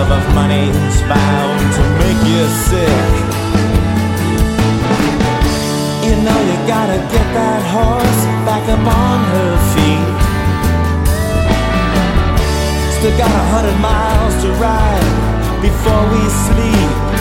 love of money's bound to make you sick. You know you gotta get that horse back up on her feet. Still got 100 miles to ride before we sleep.